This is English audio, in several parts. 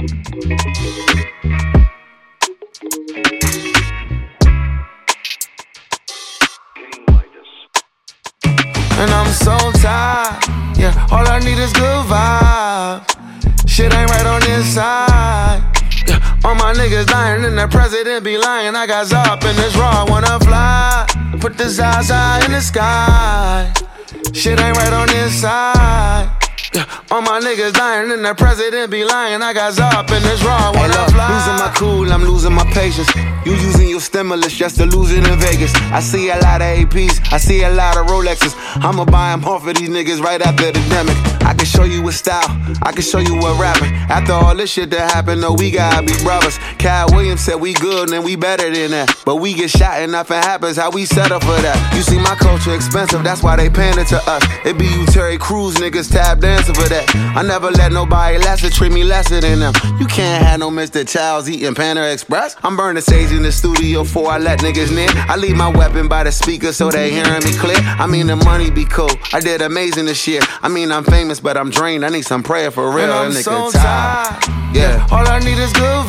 And I'm so tired, yeah, all I need is good vibes. Shit ain't right on this side, yeah, all my niggas dying and the president be lying. I got Zop in this raw, I wanna fly, put the Zaza in the sky. Shit ain't right on this side, yeah, all my niggas dying and the president be lying. I got Zop in this raw, I wanna fly. Losing my cool, I'm losing my patience. You using your stimulus just to lose it in Vegas. I see a lot of APs, I see a lot of Rolexes. I'ma buy them off of these niggas right after the demic. I can show you what style, I can show you what rapping. After all this shit that happened, no, we gotta be brothers. Cal Williams said we good and we better than that. But we get shot and nothing happens, how we set up for that? You see my culture expensive, that's why they pander to us. It be you Terry Crews niggas tap dancing for that. I never let nobody lesser treat me lesser than them. You can't have no Mr. Childs eating Panda Express. I'm burning sage in the studio before I let niggas near. I leave my weapon by the speaker so they hearing me clear. I mean the money be cool, I did amazing this year. I mean I'm famous but I'm drained, I need some prayer for real. And I'm nigga so tired. tired, yeah, all I need is good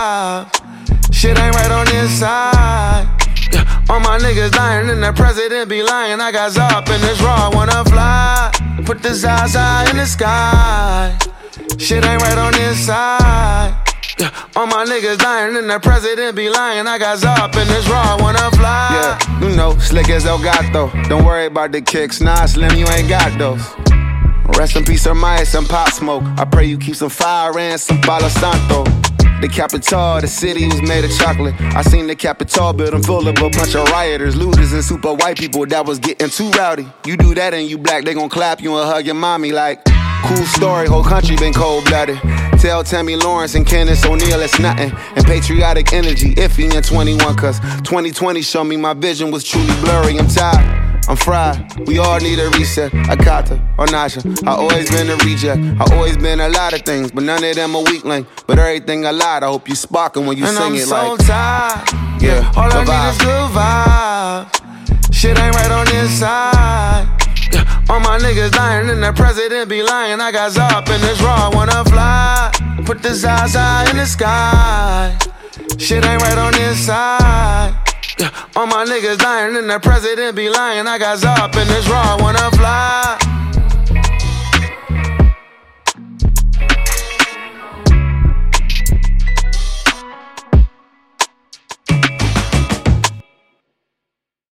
vibes. Shit ain't right on this side, yeah, all my niggas dying and the president be lying. I got Zop in this raw, I wanna fly, put the Zaza in the sky. Shit ain't right on this side, yeah, all my niggas dying and the president be lying. I got Zop in this raw, I wanna fly. Yeah, you know, slick as El Gato. Don't worry about the kicks, nah, Slim, you ain't got those. Rest in peace, Hermione, some pop smoke. I pray you keep some fire and some Palo Santo. The Capitol, the city was made of chocolate. I seen the Capitol building full of a bunch of rioters, looters, and super white people that was getting too rowdy. You do that and you black, they gon' clap you and hug your mommy like, cool story, whole country been cold-blooded. Tell Tammy Lawrence and Candace O'Neal it's nothing. And patriotic energy iffy in 21, cause 2020 showed me my vision was truly blurry. I'm tired, I'm fried, we all need a reset. Akata or Nasha, I always been a reject. I always been a lot of things, but none of them a weak link. But everything I lied, I hope you sparking when you and sing I'm it so like. tired, Yeah, all I need is good vibes. Shit ain't right on this side, yeah, all my niggas dying and the president be lying. I got Zop in this raw, I wanna fly, put the Zaza in the sky. Shit ain't right on this side, yeah, all my niggas dying and the president be lying. I got Zop in this raw, I wanna fly.